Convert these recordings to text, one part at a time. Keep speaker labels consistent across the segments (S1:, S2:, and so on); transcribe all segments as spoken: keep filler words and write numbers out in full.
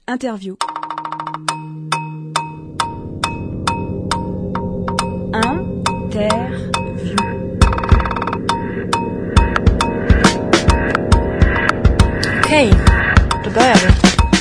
S1: Interview. Interview.
S2: Okej, då börjar vi.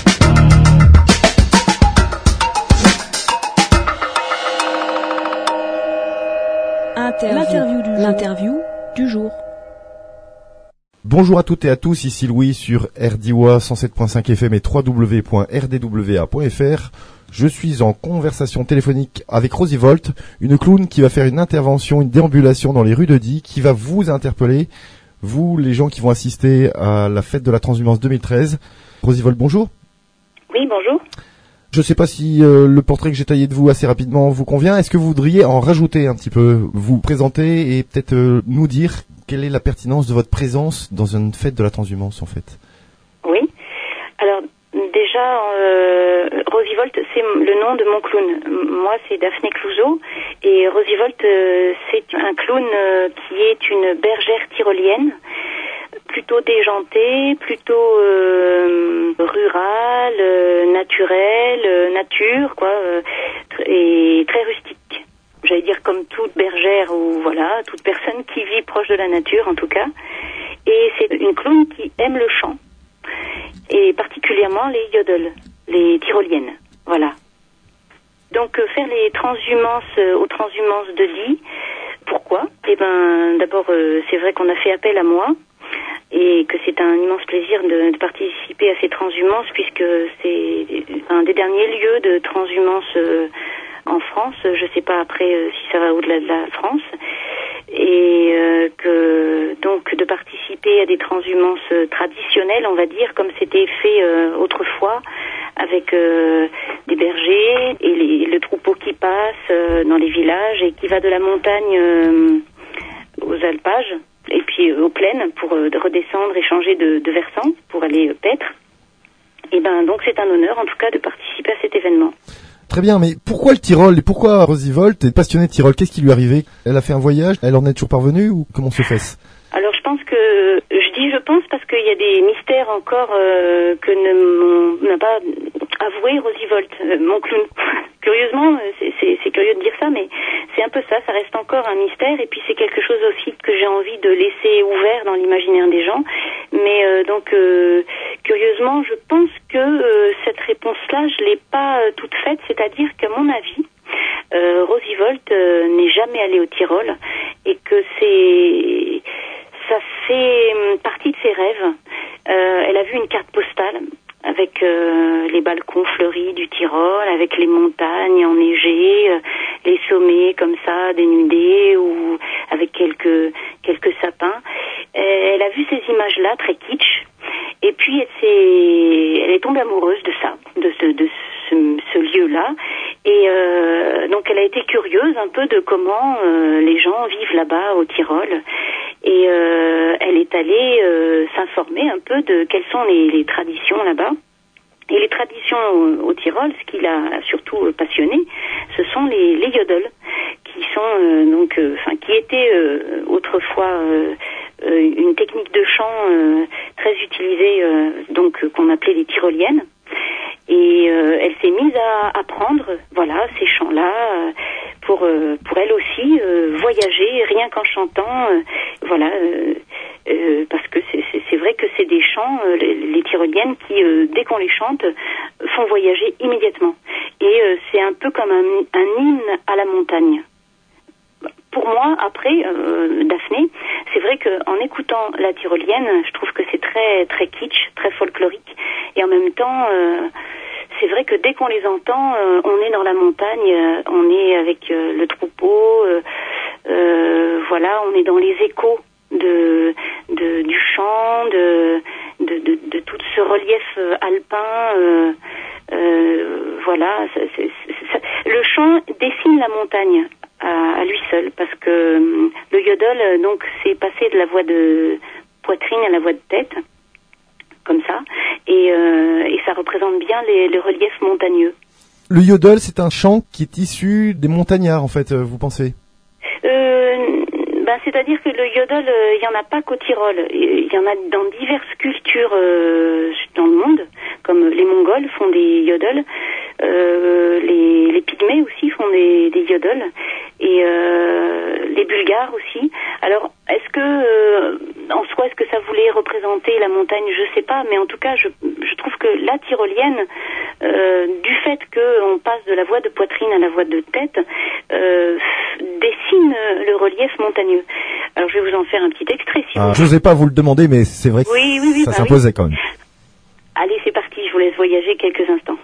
S1: Interview. L'interview du, L'interview du jour.
S3: Bonjour à toutes et à tous, ici Louis sur R D W A cent sept point cinq F M et w w w point r d w a point f r. Je suis en conversation téléphonique avec Rosie Volt, une clown qui va faire une intervention, une déambulation dans les rues de Die, qui va vous interpeller, vous les gens qui vont assister à la fête de la transhumance deux mille treize. Rosie Volt, bonjour.
S4: Oui, bonjour.
S3: Je ne sais pas si euh, le portrait que j'ai taillé de vous assez rapidement vous convient. Est-ce que vous voudriez en rajouter un petit peu, vous présenter et peut-être euh, nous dire quelle est la pertinence de votre présence dans une fête de la transhumance en fait?
S4: Oui. Alors déjà, euh, Rosie Volt, c'est le nom de mon clown. Moi, c'est Daphné Clouzot et Rosie Volt, euh, c'est un clown euh, qui est une bergère tyrolienne, plutôt déjantée, plutôt euh, rurale, euh, naturelle, euh, nature, quoi, euh, et très rustique. J'allais dire comme toute bergère ou voilà, toute personne qui vit proche de la nature en tout cas. Et c'est une clown qui aime le chant, et particulièrement les yodels, les tyroliennes, voilà. Donc euh, faire les transhumances euh, aux transhumances de Die, pourquoi? Eh ben, d'abord, euh, c'est vrai qu'on a fait appel à moi, et que c'est un immense plaisir de, de participer à ces transhumances, puisque c'est un des derniers lieux de transhumance euh, en France. Je ne sais pas après euh, si ça va au-delà de la France. Et euh, que donc de participer à des transhumances euh, traditionnelles, on va dire, comme c'était fait euh, autrefois, avec euh, des bergers et les, le troupeau qui passe euh, dans les villages et qui va de la montagne euh, aux alpages, et puis euh, aux plaines pour euh, redescendre et changer de, de versant pour aller euh, paître. Et ben donc c'est un honneur en tout cas de participer à cet événement.
S3: Très bien, mais pourquoi le Tyrol et pourquoi Rosie Volt est passionnée de Tyrol? Qu'est-ce qui lui est arrivé? Elle a fait un voyage, elle en est toujours parvenue ou comment se fait-ce?
S4: Alors je pense que, je dis je pense parce qu'il y a des mystères encore euh, que ne n'a pas avoué Rosie Volt, euh, mon clown. Curieusement, c'est, c'est, c'est curieux de dire ça, mais c'est un peu ça, ça reste encore un mystère, et puis c'est quelque chose aussi que j'ai envie de laisser ouvert dans l'imaginaire des gens. Mais euh, donc, euh, curieusement, je pense que euh, cette réponse-là, je l'ai pas euh, toute faite, c'est-à-dire qu'à mon avis, euh, Rosie Volt euh, n'est jamais allée au Tyrol, et que c'est... ça fait partie de ses rêves. Euh, elle a vu une carte postale avec euh, les balcons fleuris du Tyrol, avec les montagnes enneigées, euh, les sommets comme ça dénudés ou avec quelques quelques sapins. Euh, elle a vu ces images-là très kitsch, et puis elle s'est, elle est tombée amoureuse de ça, de ce de ce, ce lieu-là, et euh, donc elle a été curieuse un peu de comment euh, les gens vivent là-bas au Tyrol. Et euh, elle est allée euh, s'informer un peu de quelles sont les, les traditions là-bas. Et les traditions au, au Tyrol, ce qui l'a surtout euh, passionné, ce sont les, les yodels, qui sont euh, donc, enfin, euh, qui étaient euh, autrefois euh, euh, une technique de chant euh, très utilisée, euh, donc euh, qu'on appelait les tyroliennes. Et euh, elle s'est mise à apprendre, voilà, ces chants-là, euh, pour euh, pour elle aussi euh, voyager rien qu'en chantant, euh, voilà, euh, euh, parce que c'est, c'est c'est vrai que c'est des chants, euh, les, les tyroliennes qui euh, dès qu'on les chante font voyager immédiatement, et euh, c'est un peu comme un, un hymne à la montagne. Pour moi, après, euh, Daphné, c'est vrai qu'en écoutant la tyrolienne, je trouve que c'est très très kitsch, très folklorique, et en même temps, euh, c'est vrai que dès qu'on les entend, euh, on est dans la montagne, euh, on est avec euh, le troupeau, euh, euh, voilà, on est dans les échos de, de du chant, de de, de de tout ce relief euh, alpin, euh, euh, voilà, c'est, c'est, c'est, le chant dessine la montagne à, à lui seul, parce que euh, le yodel, donc, c'est passé de la voix de poitrine à la voix de tête, comme ça, et, euh, et ça représente bien les, les reliefs montagneux.
S3: Le yodel, c'est un chant qui est issu des montagnards, en fait, vous pensez?
S4: euh, ben c'est-à-dire que le yodel, il n'y en a pas qu'au Tyrol. Il y en a dans diverses cultures euh, dans le monde, comme les Mongols font des yodels, euh, les, les Pygmées aussi font des, des yodels, et euh, les Bulgares aussi. Alors, est-ce que, euh, en soi, est-ce que ça voulait représenter la montagne? Je sais pas, mais en tout cas, je, je trouve que la tyrolienne, euh, du fait qu'on passe de la voie de poitrine à la voie de tête, euh, dessine le relief montagneux. Alors, je vais vous en faire un petit extrait, si
S3: ah,
S4: vous...
S3: Je n'osais pas vous le demander, mais c'est vrai que
S4: oui, oui, oui,
S3: ça
S4: bah
S3: s'imposait
S4: oui.
S3: quand même.
S4: Allez, c'est parti, je vous laisse voyager quelques instants.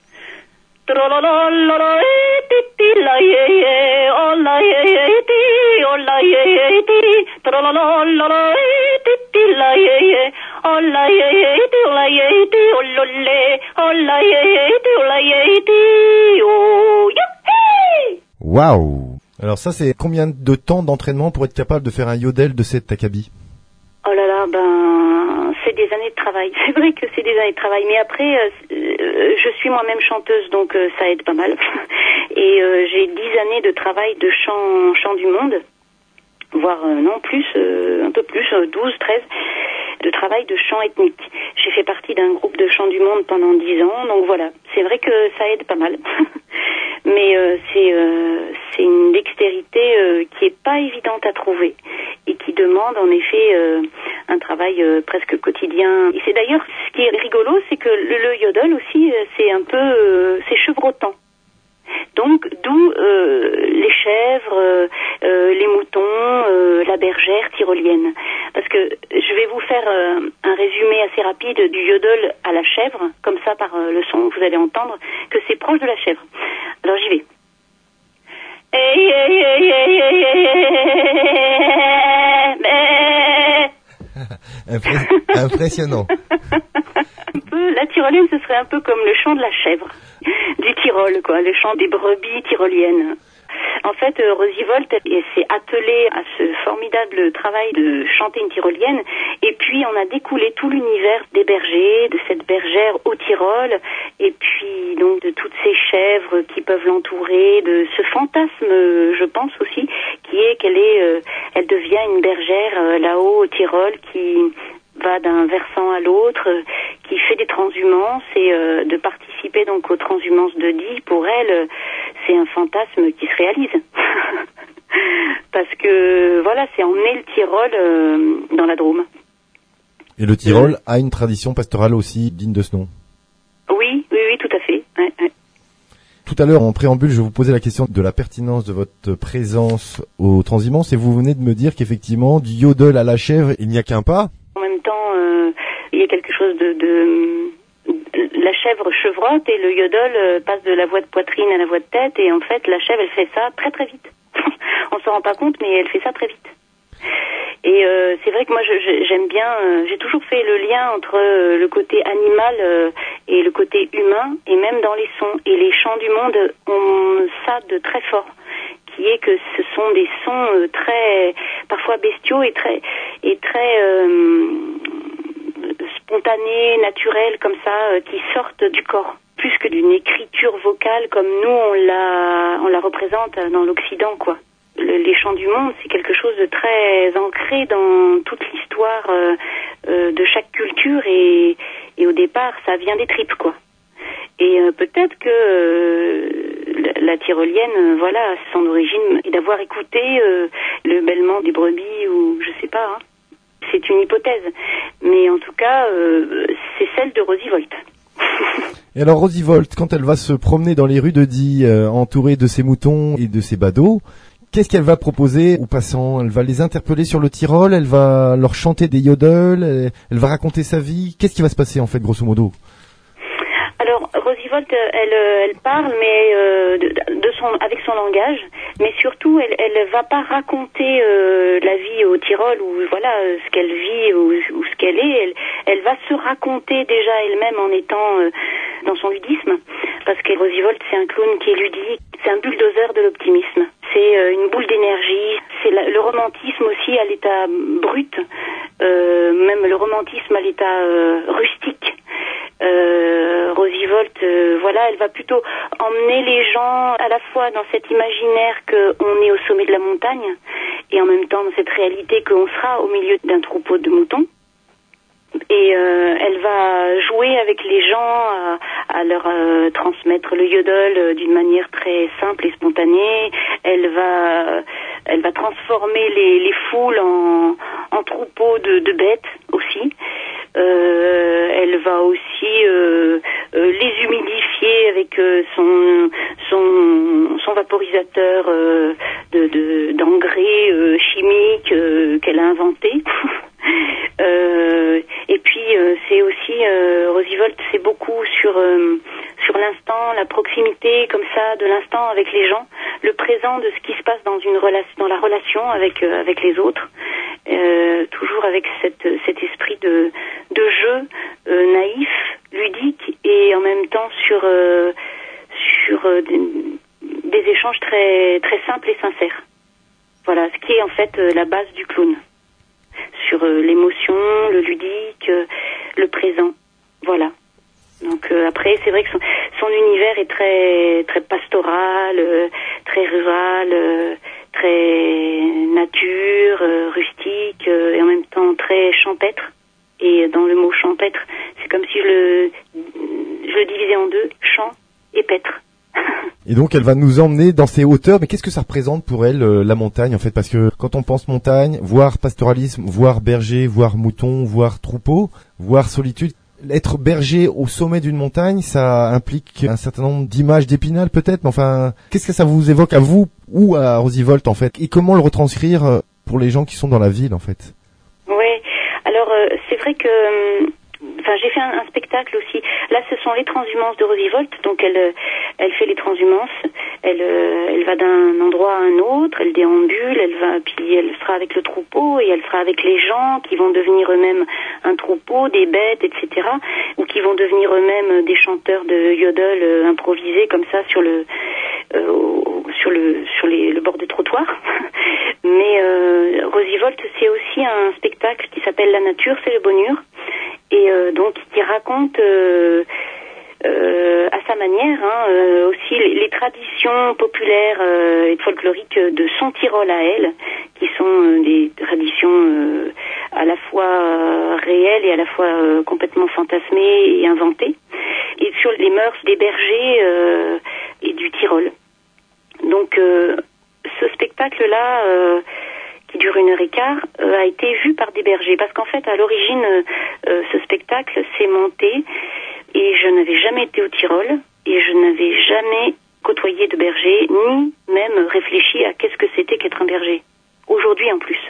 S3: Waouh! Alors ça, c'est combien de temps d'entraînement pour être capable de faire un yodel de cette acabit?
S4: Oh là là, ben, c'est des années de travail. C'est vrai que c'est des années de travail. Mais après, euh, je suis moi-même chanteuse, donc euh, ça aide pas mal. Et euh, j'ai dix années de travail de chant, chant du monde, voire euh, non plus, euh, un peu plus, euh, douze, treize, de travail de chant ethnique. J'ai fait partie d'un groupe de chant du monde pendant dix ans, donc voilà. C'est vrai que ça aide pas mal. Mais euh, c'est euh, c'est une dextérité euh, qui est pas évidente à trouver et qui demande en effet euh, un travail euh, presque quotidien. Et c'est d'ailleurs ce qui est rigolo, c'est que le, le yodel aussi, euh, c'est un peu euh, c'est chevrotant. Donc d'où euh, les chèvres, euh, euh, les moutons, euh, la bergère tyrolienne. Parce que je vais vous faire euh, un résumé assez rapide du yodel à la chèvre, comme ça par euh, le son vous allez entendre que c'est proche de la chèvre. Alors j'y vais.
S3: Impressionnant.
S4: Un peu, la tyrolienne, ce serait un peu comme le chant de la chèvre du Tyrol, quoi, le chant des brebis tyroliennes. En fait, euh, Rosie Volt s'est attelée à ce formidable travail de chanter une tyrolienne, et puis on a découlé tout l'univers des bergers, de cette bergère au Tyrol, et puis donc de toutes ces chèvres qui peuvent l'entourer, de ce fantasme, euh, je pense aussi, qui est qu'elle est, euh, elle devient une bergère euh, là-haut au Tyrol, qui va d'un versant à l'autre, euh, qui fait des transhumances, et euh, de participer donc aux transhumances de Die, pour elle, euh, c'est un fantasme qui se réalise. Parce que, voilà, c'est emmener le Tyrol euh, dans la Drôme.
S3: Et le Tyrol a une tradition pastorale aussi digne de ce nom.
S4: Oui, oui, oui, tout à fait. Ouais, ouais.
S3: Tout à l'heure, en préambule, je vous posais la question de la pertinence de votre présence au transhumance, et vous venez de me dire qu'effectivement, du yodel à la chèvre, il n'y a qu'un pas.
S4: En même temps, euh, il y a quelque chose de... de la chèvre chevrotte et le yodel euh, passe de la voie de poitrine à la voie de tête, et en fait la chèvre elle fait ça très très vite. On s'en rend pas compte, mais elle fait ça très vite. Et euh, c'est vrai que moi je, je, j'aime bien, euh, j'ai toujours fait le lien entre euh, le côté animal euh, et le côté humain, et même dans les sons. Et les chants du monde ont ça de très fort, qui est que ce sont des sons euh, très, parfois bestiaux et très, et très euh, spontanés, naturels, comme ça, euh, qui sortent du corps, plus que d'une écriture vocale comme nous on la, on la représente dans l'Occident, quoi. Le, les chants du monde, c'est quelque chose de très ancré dans toute l'histoire euh, euh, de chaque culture, et, et au départ, ça vient des tripes, quoi. Et euh, peut-être que euh, la, la tyrolienne, euh, voilà, son origine est d'avoir écouté euh, le bêlement des brebis, ou je sais pas, hein. C'est une hypothèse, mais en tout cas, euh, c'est celle de Rosie Volt.
S3: Et alors Rosie Volt, quand elle va se promener dans les rues de Die, euh, entourée de ses moutons et de ses badauds, qu'est-ce qu'elle va proposer aux passants? Elle va les interpeller sur le Tyrol, elle va leur chanter des yodels, elle, elle va raconter sa vie. Qu'est-ce qui va se passer en fait, grosso modo?
S4: Alors, Rosie Volt, elle, elle parle, mais euh, de, de son, avec son langage, mais surtout, elle, elle va pas raconter euh, la vie au Tyrol, ou voilà ce qu'elle vit ou, ou ce qu'elle est. Elle, elle va se raconter déjà elle-même en étant euh, dans son ludisme, parce que Rosie Volt, c'est un clown qui est ludique, c'est un bulldozer de l'optimisme. C'est euh, une boule d'énergie, c'est la, le romantisme aussi à l'état brut, euh, même le romantisme à l'état euh, rustique. Euh, Rosie Volt, euh, voilà, elle va plutôt emmener les gens à la fois dans cet imaginaire qu'on est au sommet de la montagne, et en même temps dans cette réalité qu'on sera au milieu d'un troupeau de moutons. Et euh, elle va jouer avec les gens, à, à leur euh, transmettre le yodel euh, d'une manière très simple et spontanée. Elle va, elle va transformer les, les foules en, en troupeaux de, de bêtes aussi. Euh, elle va aussi euh, euh, les humidifier avec euh, son, son, son vaporisateur euh, de, de, d'engrais euh, chimiques euh, qu'elle a inventé. Euh, et puis euh, c'est aussi euh, Rosie Volt, c'est beaucoup sur euh, sur l'instant, la proximité comme ça de l'instant avec les gens, le présent de ce qui se passe dans une relation, dans la relation avec euh, avec les autres, euh, toujours avec cette cet esprit de de jeu euh, naïf, ludique et en même temps sur euh, sur euh, des, des échanges très très simples et sincères. Voilà, ce qui est en fait euh, la base du clown. Sur euh, l'émotion, le ludique, euh, le présent, voilà. Donc euh, après, c'est vrai que son, son univers est très très pastoral, euh, très rural, euh, très nature, euh, rustique, euh, et en même temps très champêtre. Et dans le mot champêtre, c'est comme si je le je le divisais en deux, champ et pêtre.
S3: Et donc elle va nous emmener dans ces hauteurs, mais qu'est-ce que ça représente pour elle, euh, la montagne en fait? Parce que quand on pense montagne, voire pastoralisme, voire berger, voire mouton, voire troupeau, voire solitude, être berger au sommet d'une montagne, ça implique un certain nombre d'images d'Épinal peut-être, mais enfin, qu'est-ce que ça vous évoque à vous ou à Rosie Volt en fait? Et comment le retranscrire pour les gens qui sont dans la ville en fait?
S4: Oui, alors euh, c'est vrai que... Euh... Enfin, j'ai fait un, un spectacle aussi. Là, ce sont les transhumances de Rosie Volt. Donc, elle, elle fait les transhumances. Elle, elle va d'un endroit à un autre. Elle déambule. Elle va, puis elle sera avec le troupeau et elle sera avec les gens qui vont devenir eux-mêmes un troupeau, des bêtes, et cetera. Ou qui vont devenir eux-mêmes des chanteurs de yodel euh, improvisés comme ça sur le, euh, sur le, sur les, le bord des trottoirs. Mais euh, Rosie Volt, c'est aussi un spectacle qui s'appelle La Nature, c'est le bonheur. Et euh, donc qui raconte euh, euh, à sa manière hein, euh, aussi les, les traditions populaires euh, et folkloriques de son Tyrol à elle, qui sont euh, des traditions euh, à la fois euh, réelles et à la fois euh, complètement fantasmées et inventées, et sur les mœurs des bergers euh, et du Tyrol. Donc euh, ce spectacle-là euh, qui dure une heure et quart, euh, a été vu par des bergers. Parce qu'en fait, à l'origine, euh, ce spectacle s'est monté et je n'avais jamais été au Tyrol et je n'avais jamais côtoyé de berger, ni même réfléchi à qu'est-ce que c'était qu'être un berger. Aujourd'hui en plus.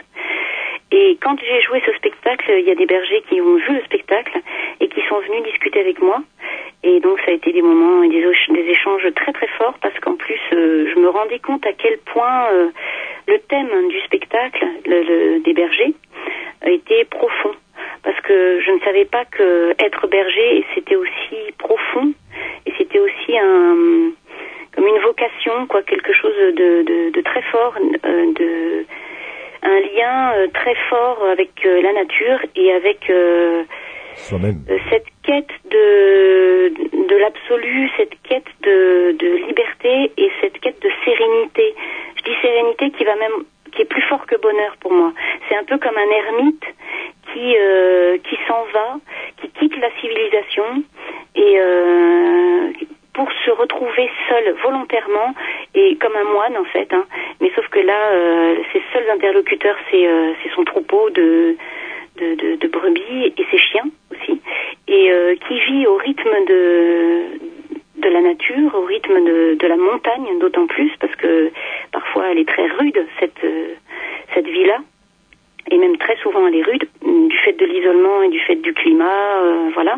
S4: Et quand j'ai joué ce spectacle, il y a des bergers qui ont vu le spectacle et qui sont venus discuter avec moi. Et donc ça a été des moments et des, des échanges très très forts parce qu'en plus, euh, je me rendais compte à quel point euh, le thème du spectacle, le, le, des bergers, était profond. Parce que je ne savais pas que être berger, c'était aussi profond et c'était aussi un, comme une vocation, quoi, quelque chose de, de, de très fort, euh, de, un lien euh, très fort avec euh, la nature et avec euh,
S3: soi-même.
S4: Euh, cette quête de, de l'absolu, cette quête de, de liberté et cette quête de sérénité. Je dis sérénité qui va même, qui est plus fort que bonheur pour moi. C'est un peu comme un ermite qui euh, qui s'en va, qui quitte la civilisation et euh, pour se retrouver seul volontairement et comme un moine en fait. Hein. Mais sauf que là, euh, ses seuls interlocuteurs, c'est euh, c'est son troupeau de De, de, de brebis et ses chiens aussi, et euh, qui vit au rythme de de la nature, au rythme de, de la montagne, d'autant plus parce que parfois elle est très rude cette euh, cette vie-là, et même très souvent elle est rude du fait de l'isolement et du fait du climat, euh, voilà.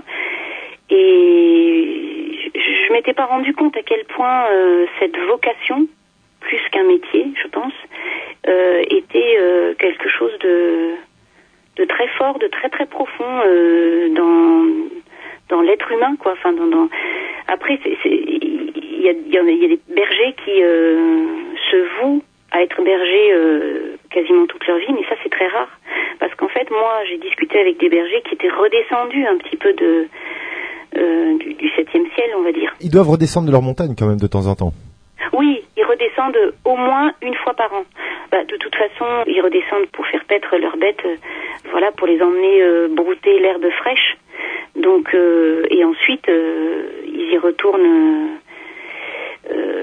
S4: Et je, je m'étais pas rendu compte à quel point euh, cette vocation, plus qu'un métier, je pense, euh, était euh, quelque chose de de très fort, de très très profond euh, dans dans l'être humain, quoi. Enfin, dans, dans... après, il y a il y, y a des bergers qui euh, se vouent à être bergers euh, quasiment toute leur vie, mais ça c'est très rare, parce qu'en fait, moi, j'ai discuté avec des bergers qui étaient redescendus un petit peu de euh, du, du septième ciel, on va dire.
S3: Ils doivent redescendre de leur montagne quand même de temps en temps.
S4: Oui, ils redescendent. redescendent au moins une fois par an. Bah, de toute façon, ils redescendent pour faire paître leurs bêtes, euh, voilà, pour les emmener euh, brouter l'herbe fraîche. Donc, euh, et ensuite, euh, ils y retournent. Euh,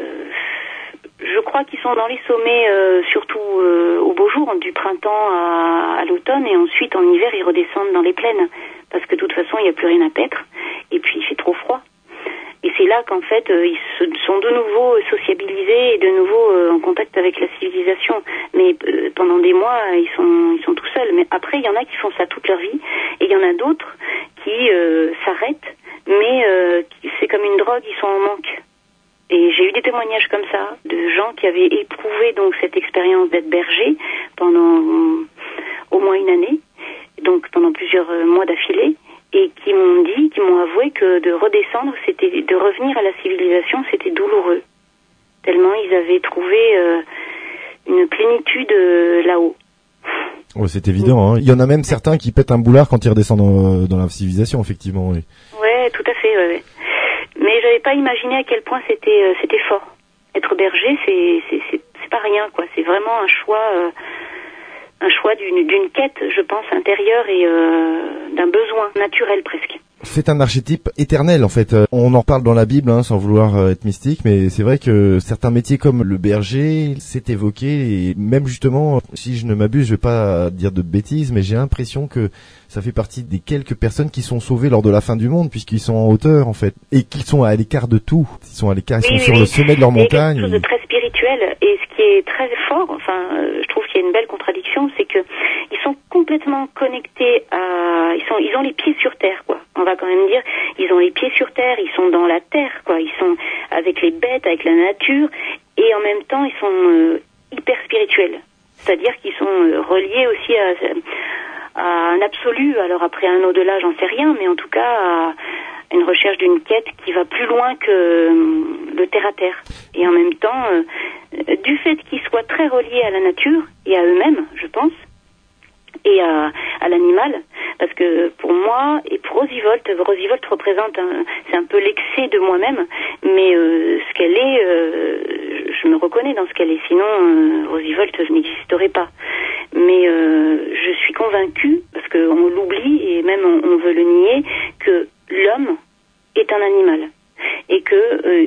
S4: je crois qu'ils sont dans les sommets, euh, surtout euh, au beau jour, du printemps à, à l'automne, et ensuite en hiver, ils redescendent dans les plaines, parce que de toute façon, il n'y a plus rien à paître, et puis il fait trop froid. Et c'est là qu'en fait, euh, ils se, sont de nouveau sociabilisés et de nouveau euh, en contact avec la civilisation. Mais euh, pendant des mois, ils sont, ils sont tout seuls. Mais après, il y en a qui font ça toute leur vie, et il y en a d'autres qui euh, s'arrêtent, mais euh, c'est comme une drogue, ils sont en manque. Et j'ai eu des témoignages comme ça, de gens qui avaient éprouvé donc cette expérience d'être berger pendant euh, au moins une année, donc pendant plusieurs euh, mois d'affilée, et qui m'ont dit, qui m'ont avoué que de redescendre, c'était de revenir à la civilisation, c'était douloureux. Tellement ils avaient trouvé euh, une plénitude euh, là-haut.
S3: Ouais, c'est évident. Hein. Il y en a même certains qui pètent un boulard quand ils redescendent dans, dans la civilisation, effectivement. Oui.
S4: Ouais, tout à fait. Ouais, ouais. Mais j'avais pas imaginé à quel point c'était euh, c'était fort. Être berger, c'est c'est c'est, c'est pas rien, quoi. C'est vraiment un choix, euh, un choix d'une d'une quête, je pense, intérieure et euh, d'un besoin naturel presque.
S3: C'est un archétype éternel en fait. On en reparle dans la Bible hein, sans vouloir être mystique, mais c'est vrai que certains métiers comme le berger, c'est évoqué et même justement, si je ne m'abuse, je vais pas dire de bêtises, mais j'ai l'impression que ça fait partie des quelques personnes qui sont sauvées lors de la fin du monde puisqu'ils sont en hauteur en fait et qu'ils sont à l'écart de tout. Ils sont à l'écart, ils
S4: oui,
S3: sont
S4: oui,
S3: sur le sommet de leur montagne.
S4: C'est quelque chose de très spirituel et ce qui est très fort, enfin, euh, je trouve qu'il y a une belle contradiction, c'est que ils sont complètement connectés à, ils sont, ils ont les pieds sur terre, quoi. On va quand même dire, ils ont les pieds sur terre, ils sont dans la terre, quoi. Ils sont avec les bêtes, avec la nature, et en même temps, ils sont euh, hyper spirituels. C'est-à-dire qu'ils sont euh, reliés aussi à, à un absolu. Alors après un au-delà, j'en sais rien, mais en tout cas à une recherche d'une quête qui va plus loin que euh, le terre-à-terre. Et en même temps, euh, du fait qu'ils soient très reliés à la nature et à eux-mêmes, je pense, et à, à l'animal, parce que pour moi et pour Rosivolt, Rosivolt représente un, c'est un peu l'excès de moi-même, mais euh, ce qu'elle est, euh, je me reconnais dans ce qu'elle est, sinon euh, Rosivolt n'existerait pas. Mais euh, je suis convaincue, parce qu'on l'oublie et même on, on veut le nier, que l'homme est un animal et que euh,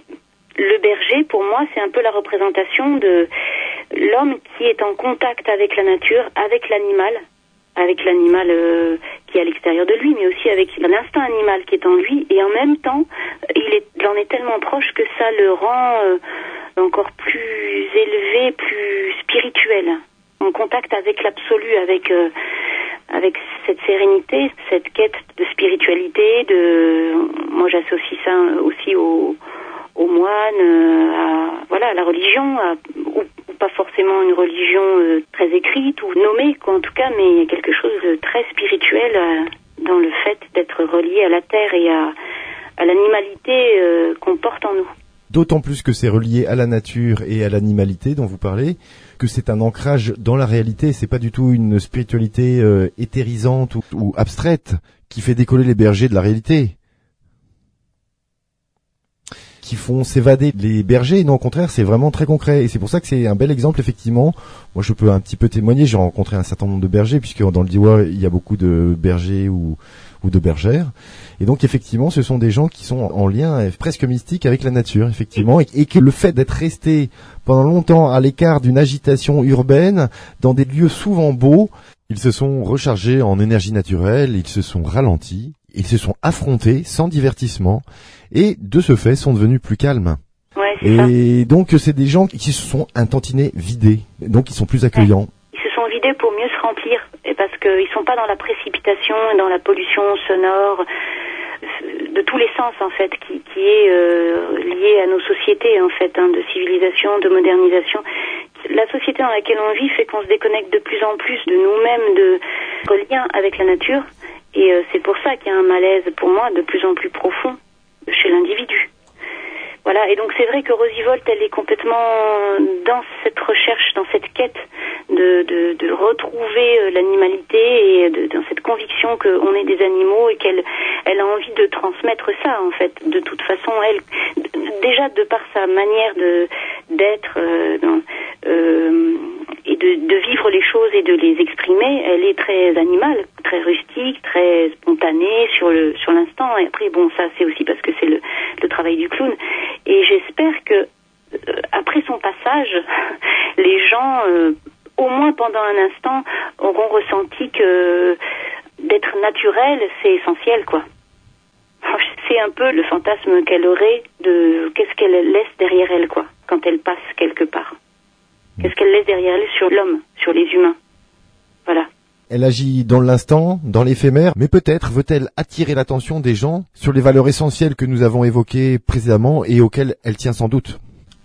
S4: le berger, pour moi, c'est un peu la représentation de l'homme qui est en contact avec la nature, avec l'animal, avec l'animal euh, qui est à l'extérieur de lui, mais aussi avec l'instinct animal qui est en lui, et en même temps, il, est, il en est tellement proche que ça le rend euh, encore plus élevé, plus spirituel, en contact avec l'absolu, avec euh, avec cette sérénité, cette quête de spiritualité. De, moi, j'associe ça aussi au aux moines, à, voilà, à la religion, à, ou, ou pas forcément une religion euh, très écrite ou nommée, quoi, en tout cas, mais il y a quelque chose de très spirituel euh, dans le fait d'être relié à la terre et à, à l'animalité euh, qu'on porte en nous.
S3: D'autant plus que c'est relié à la nature et à l'animalité dont vous parlez, que c'est un ancrage dans la réalité, c'est pas du tout une spiritualité euh, éthérisante ou, ou abstraite qui fait décoller les bergers de la réalité, qui font s'évader les bergers. Non, au contraire, c'est vraiment très concret. Et c'est pour ça que c'est un bel exemple, effectivement. Moi, je peux un petit peu témoigner. J'ai rencontré un certain nombre de bergers, puisque dans le Diois, il y a beaucoup de bergers ou, ou de bergères. Et donc, effectivement, ce sont des gens qui sont en lien presque mystique avec la nature, effectivement. Et, et que le fait d'être resté pendant longtemps à l'écart d'une agitation urbaine, dans des lieux souvent beaux, ils se sont rechargés en énergie naturelle, ils se sont ralentis, ils se sont affrontés sans divertissement. Et de ce fait sont devenus plus calmes.
S4: Ouais, c'est
S3: et
S4: ça.
S3: donc c'est des gens qui se sont un tantinet vidés, donc ils sont plus accueillants.
S4: Ouais. Ils se sont vidés pour mieux se remplir, et parce qu'ils sont pas dans la précipitation, dans la pollution sonore, de tous les sens en fait, qui, qui est euh, liée à nos sociétés en fait, hein, de civilisation, de modernisation. La société dans laquelle on vit fait qu'on se déconnecte de plus en plus de nous-mêmes, de lien avec la nature, et euh, c'est pour ça qu'il y a un malaise pour moi de plus en plus profond chez l'individu. Voilà, et donc c'est vrai que Rosivolt, elle est complètement dans cette recherche, dans cette quête de, de, de retrouver l'animalité et de, dans cette conviction qu'on est des animaux et qu'elle elle a envie de transmettre ça, en fait. De toute façon, elle, déjà de par sa manière de d'être euh, dans, euh, et de, de vivre les choses et de les exprimer, elle est très animale, très rustique, très spontanée sur le sur l'instant. Et après, bon, ça c'est aussi parce que c'est le, le travail du clown. Et j'espère que euh, après son passage, les gens, euh, au moins pendant un instant, auront ressenti que d'être naturel, c'est essentiel, quoi. C'est un peu le fantasme qu'elle aurait de qu'est-ce qu'elle laisse derrière elle, quoi, quand elle passe quelque part. Qu'est-ce qu'elle laisse derrière elle sur l'homme, sur les humains. Voilà.
S3: Elle agit dans l'instant, dans l'éphémère, mais peut-être veut-elle attirer l'attention des gens sur les valeurs essentielles que nous avons évoquées précédemment et auxquelles elle tient sans doute.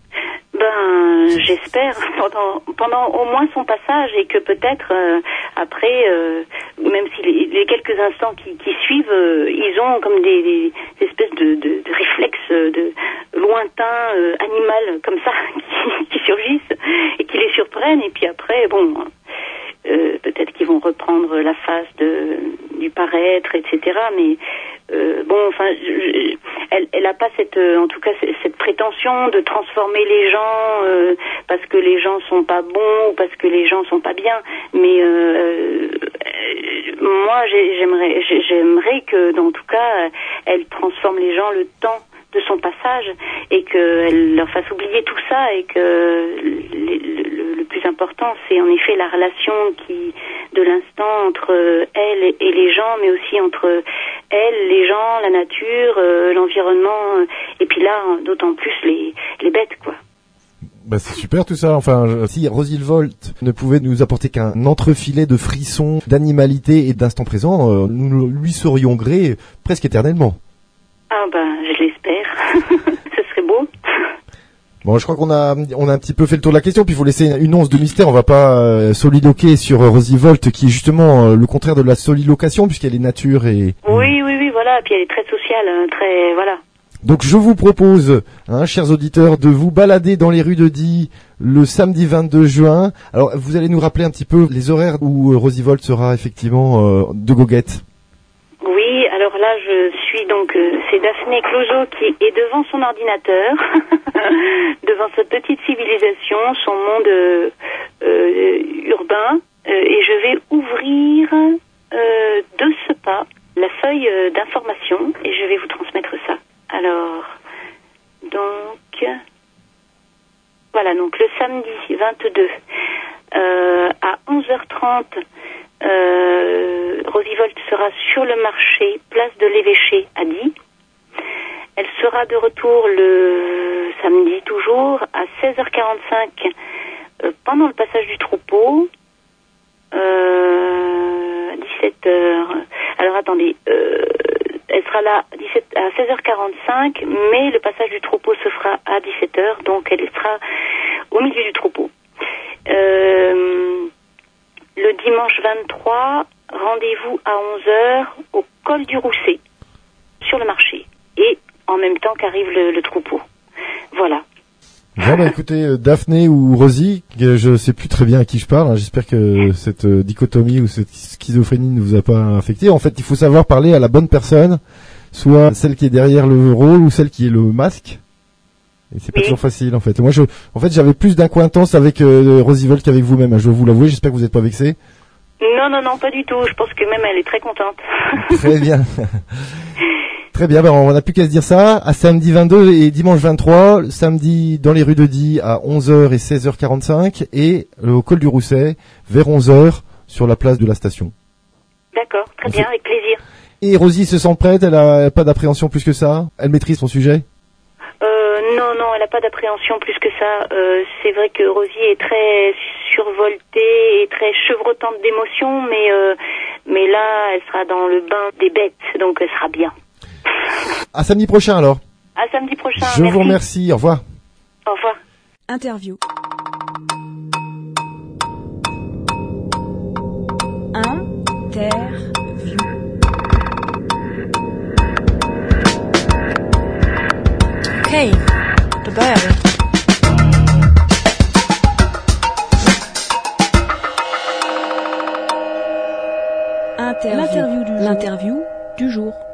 S4: Ben, j'espère pendant pendant au moins son passage et que peut-être euh, après, euh, même si les, les quelques instants qui, qui suivent, euh, ils ont comme des, des espèces de, de, de réflexes de lointains, euh, animal comme ça qui, qui surgissent et qui les surprennent. Et puis après, bon, euh, peut-être qu'ils vont reprendre la face de du paraître, et cetera. Mais euh, bon, enfin, je, elle, elle a pas cette, euh, en tout cas, cette prétention de transformer les gens euh, parce que les gens sont pas bons ou parce que les gens sont pas bien. Mais euh, euh, moi, j'aimerais, j'aimerais que, en tout cas, elle transforme les gens le temps de son passage et qu'elle leur fasse oublier tout ça et que le, le, le plus important, c'est en effet la relation qui de l'instant entre elle et les gens, mais aussi entre elle, les gens, la nature, euh, l'environnement, et puis là, d'autant plus les, les bêtes, quoi.
S3: Bah c'est super tout ça. Enfin, si Rosy Volt ne pouvait nous apporter qu'un entrefilet de frissons, d'animalité et d'instant présent, euh, nous lui serions gré presque éternellement.
S4: Ah ben, je l'espère. Ce serait beau.
S3: Bon, je crois qu'on a on a un petit peu fait le tour de la question, puis il faut laisser une once de mystère. On va pas euh, soliloquer sur euh, Rosy Volt, qui est justement euh, le contraire de la solilocation, puisqu'elle est nature et...
S4: Oui, oui, oui, voilà. Puis elle est très sociale, hein, très... Voilà.
S3: Donc je vous propose, hein, chers auditeurs, de vous balader dans les rues de Die le samedi vingt-deux juin. Alors, vous allez nous rappeler un petit peu les horaires où euh, Rosy Volt sera effectivement euh, de goguette.
S4: Oui, alors là, je suis donc, euh, c'est Daphné Clouzot qui est devant son ordinateur, devant cette petite civilisation, son monde euh, euh, urbain, euh, et je vais ouvrir euh, de ce pas la feuille euh, d'information et je vais vous transmettre ça. Alors, donc, voilà, donc le samedi vingt-deux euh, à onze heures trente, Euh, Rosy Volt sera sur le marché, place de l'Évêché à Die. Elle sera de retour le samedi toujours à seize heures quarante-cinq euh, pendant le passage du troupeau. Euh, dix-sept heures. Alors attendez, euh, elle sera là à seize heures quarante-cinq, mais le passage du troupeau se fera à dix-sept heures, donc elle sera au milieu du troupeau. Euh, Le dimanche vingt-trois, rendez-vous à onze heures au col du Rousset, sur le marché, et en même temps qu'arrive le, le troupeau. Voilà.
S3: Bon, bah écoutez, euh, Daphné ou Rosy, euh, je sais plus très bien à qui je parle, hein, j'espère que cette euh, dichotomie ou cette schizophrénie ne vous a pas affecté. En fait, il faut savoir parler à la bonne personne, soit celle qui est derrière le rôle ou celle qui est le masque. Et c'est pas
S4: oui.
S3: toujours facile en fait. Moi je en fait j'avais plus d'acquaintance avec euh, Rosy Volt qu'avec vous-même, hein, je dois vous l'avouer, j'espère que vous n'êtes pas vexé.
S4: Non non non, pas du tout, je pense que même elle est très contente.
S3: Très bien. Très bien, ben on n'a plus qu'à se dire ça. À samedi vingt-deux et dimanche vingt-trois, samedi dans les rues de Die à onze heures et seize heures quarante-cinq et au col du Rousset vers onze heures sur la place de la station.
S4: D'accord, très
S3: on
S4: bien,
S3: fait...
S4: avec plaisir.
S3: Et Rosy se sent prête, elle a pas d'appréhension plus que ça, elle maîtrise son sujet.
S4: Euh, non, non, elle n'a pas d'appréhension plus que ça. Euh, c'est vrai que Rosy est très survoltée et très chevrotante d'émotions, mais euh, mais là, elle sera dans le bain des bêtes, donc elle sera bien.
S3: À samedi prochain alors.
S4: À samedi prochain.
S3: Je
S4: merci.
S3: vous remercie. Au revoir.
S4: Au revoir.
S1: Interview. Interview.
S2: Okej, då börjar vi.
S1: Interview. L'interview du jour.